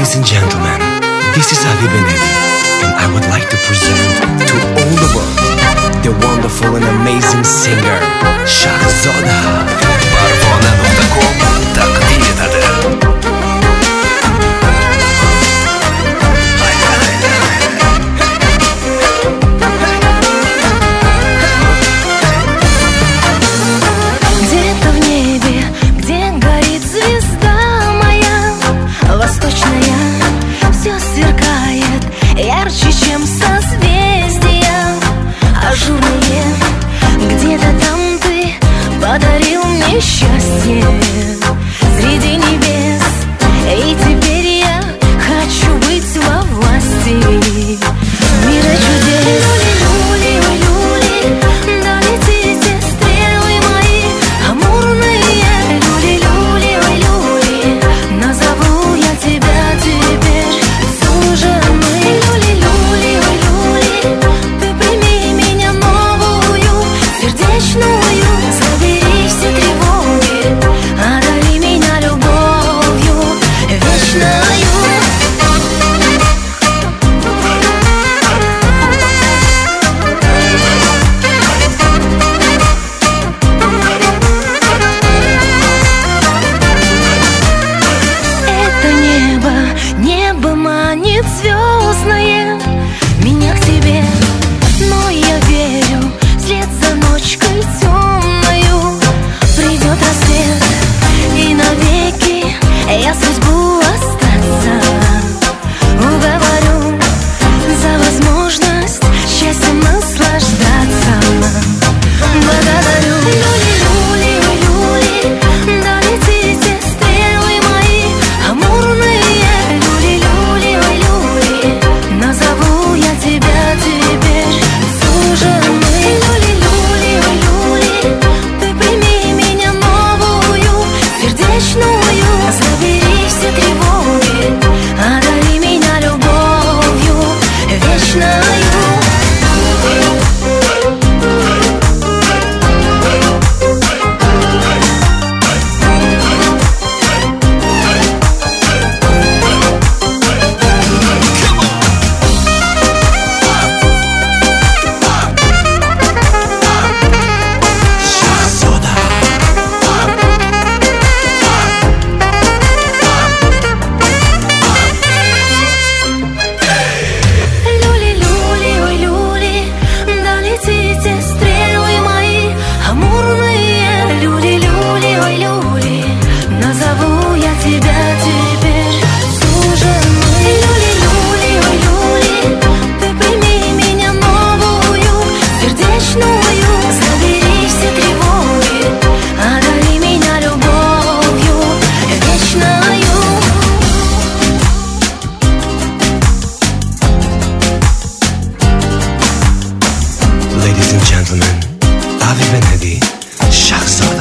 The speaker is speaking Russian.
Ladies and gentlemen, this is Avi Benedi, and I would like to present to all the world the wonderful and amazing singer Shahzoda. Parvona.com takdim etadi. Где-то в небе, где горит звезда моя восточная, все сверкает ярче, чем созвездия ажурные. Где-то там ты подарил мне счастье среди небес, и теперь я хочу быть во власти мира чудес. Люли, люли, долетите стрелы мои амурные. Люли, люли, люли, назову я тебя теперь суженой. Люли, люли, люли, ты прими меня новую, сердечную. Забери все тревоги, одари меня любовью вечною. Это небо, небо манит звездное меня к тебе, но я верю, вслед за ночкой темною придет рассвет, и навеки я судьбу остаться уговорю за возможность счастьем наслаждаться. Благодарю. Люли, люли, люли, долетите стрелы мои амурные. Люли, люли, люли, назову я тебя теперь суженой. Люли, люли, люли, ты прими меня новую, сердечную. Забери все тревоги, одари меня любовью вечною. Люли, люли, ой, люли, долетите стрелы мои амурные. Люли, люли, ой, люли, назову я тебя теперь суженой. Люли, люли, ой, люли, ты прими меня новую, сердечную. Забери все тревоги, одари меня любовью вечною. Ladies and gentlemen, Avi Benedi, Shahzoda.